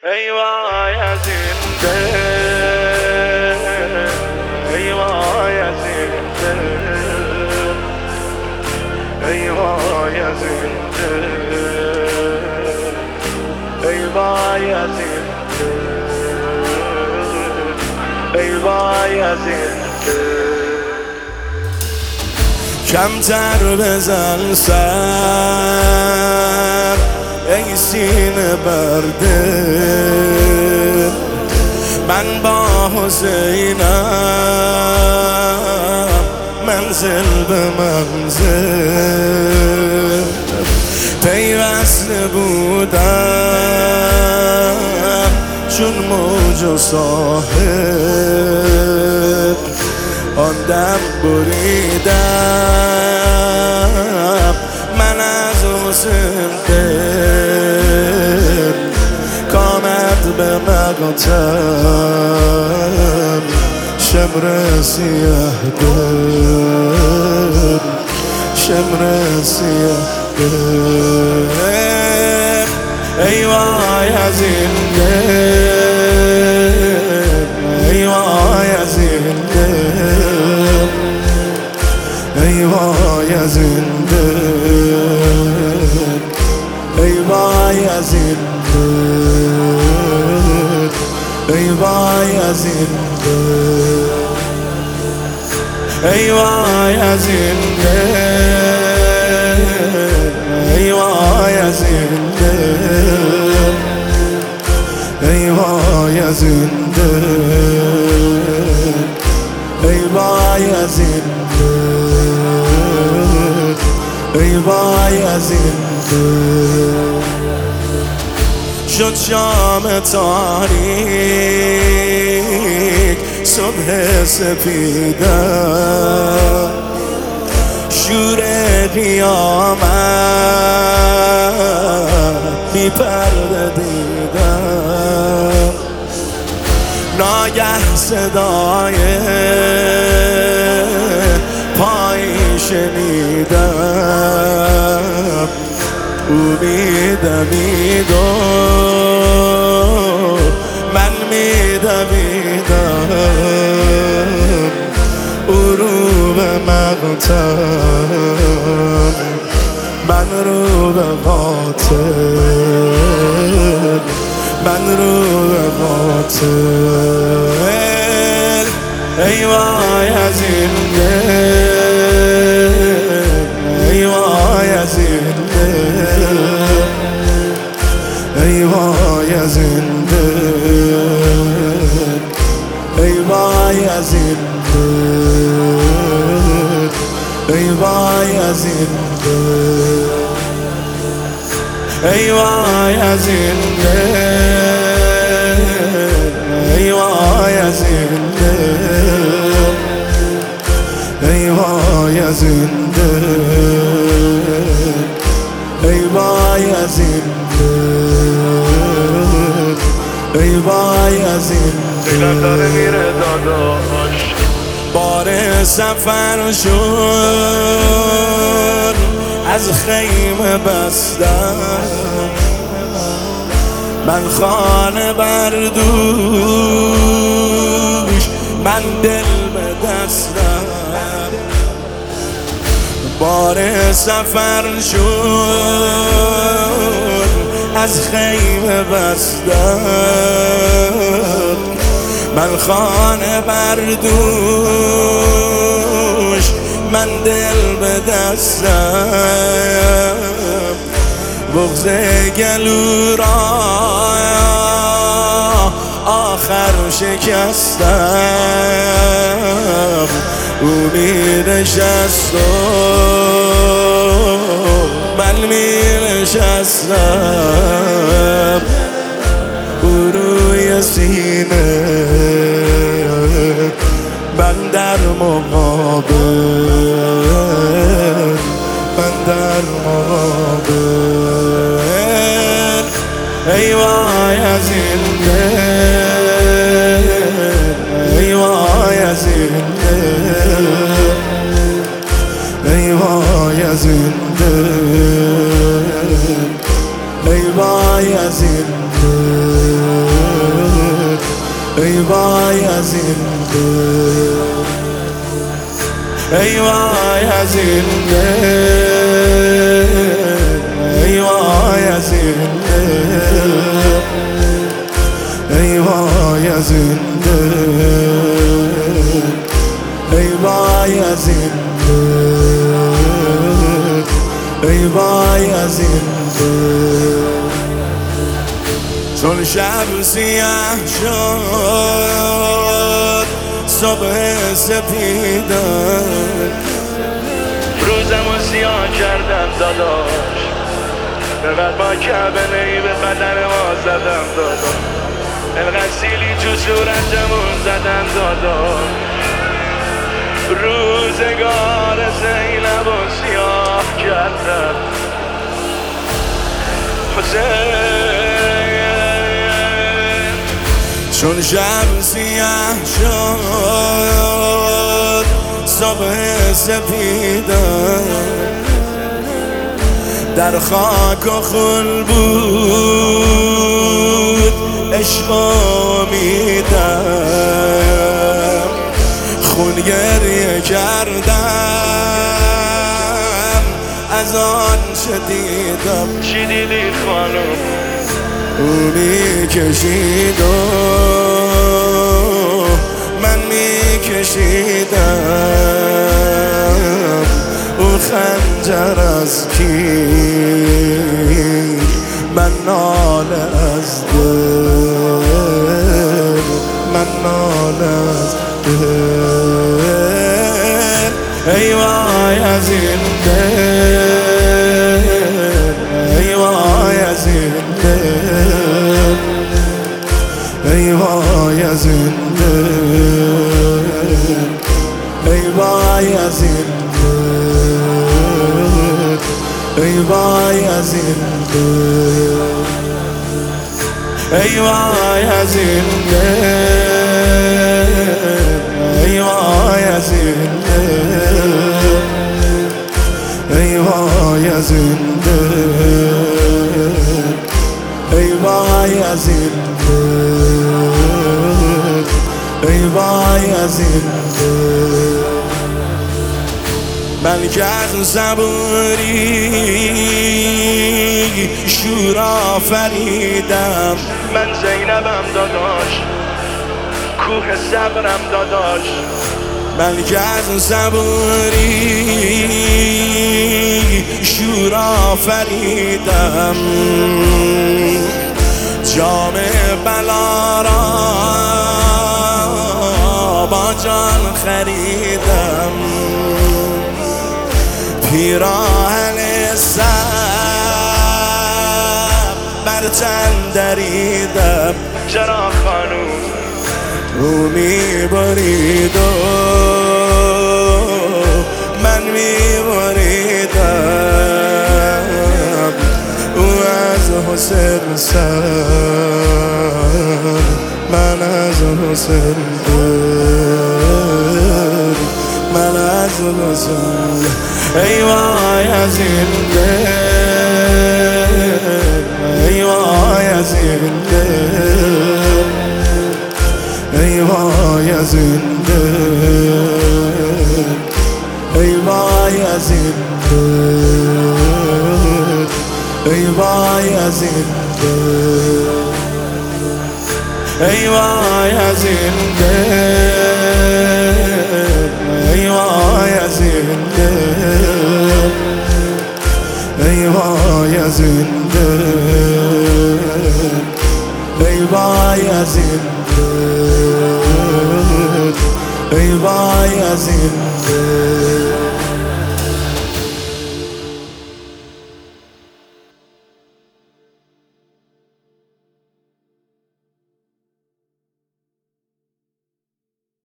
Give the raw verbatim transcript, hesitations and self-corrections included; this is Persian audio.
ای وای از این دل، ای وای از این دل، ای وای از این دل، ای وای از این دل، ای وای از این دل. کمتر بزن سر ای سینه برده، من با حسینم منزل به منزل پیوسته بودم چون موج و ساحل، آن دم بریدم من از حسین دل، کامد به مقتل شمر سیاه دل، شمر سیاه دل. ای وای از این دل، ای وای از این دل، ای وای از این دل، ای وای از این دل، ای وای از این دل، ای وای از این دل، ای وای از این دل، ای وای از این دل، ای وای از این دل، ای وای از این دل. شد شام تاریک صبح سپیدم، شور قیامت بی پرده دیدم، ناگه صدای پایی شنیدم، او میدمید و من میدمیدم، او رو به مقتل من رو به قاتل، من رو به قاتل. ای وای از این دل، ای وای از این دل، ای وای از این دل، ای وای از این دل، ای وای از این دل، ای وای از این دل، ای وای از این دل، ای وای از این دل، ای وای از این دل، ای وای از این دل. داره میره داداش، بار سفر شد از خیمه بستم، من خانه بردوش من دل به دستم، بار سفر شد از خیمه بستم، من خانه بردوش من دل به دستم، بغض گلو را آخر شکستم، او می نشست و من می نشستم، او روی سینه من در مقابل، من در مقابل. ای وای از این دل، ای وای از این دل، ای وای از این دل، ای وای از این دل، ای وای از این دل، ای وای از این دل، ای وای از این دل، ای وای از این دل، ای وای از این دل، ای وای از این دل. چون شب سیاه شد صبح سپیدم، روزمو سیاه کردم داداش، ببر با کبنه‌ای به بدن ما زدم داداش، انقدر سیلی تو صورتمون زدم داداش، روزگار زینبو سیاه کردم حسین. چون شب سیاه شد صبح سپیدم، در خاک و خون بود عشق و امیدم، خون گریه کردم از آن چه دیدم. چی دیدی خانم؟ او می کشید و من می کشیدم، او خنجر از کین من ناله از دل، من ناله از دل، ای وای از این دل، ای وای از این دل، ای وای از این دل، ای وای از این دل، ای وای از این دل، ای وای از این دل، ای وای از این دل، ای وای از این دل، ای وای از این دل، ای وای از این دل. من که از صبوری شور آفریدم، من زینبم داداش، کوه صبرم داداش، من که از صبوری شور آفریدم، جام بلا را با جان خریدم، پیراهن سب بر تن دریدم. چرا خانوم؟ او می برید و من می بریدم، او از حسین سر، من از حسین دل، من از حسین. ای وای از این دل، ای وای از این دل، ای وای از این دل، ای وای از این دل، ای وای از این دل، ای وای از این دل، ای وای از این دل، ای وای از این دل، ای وای از این دل، ای وای از این دل.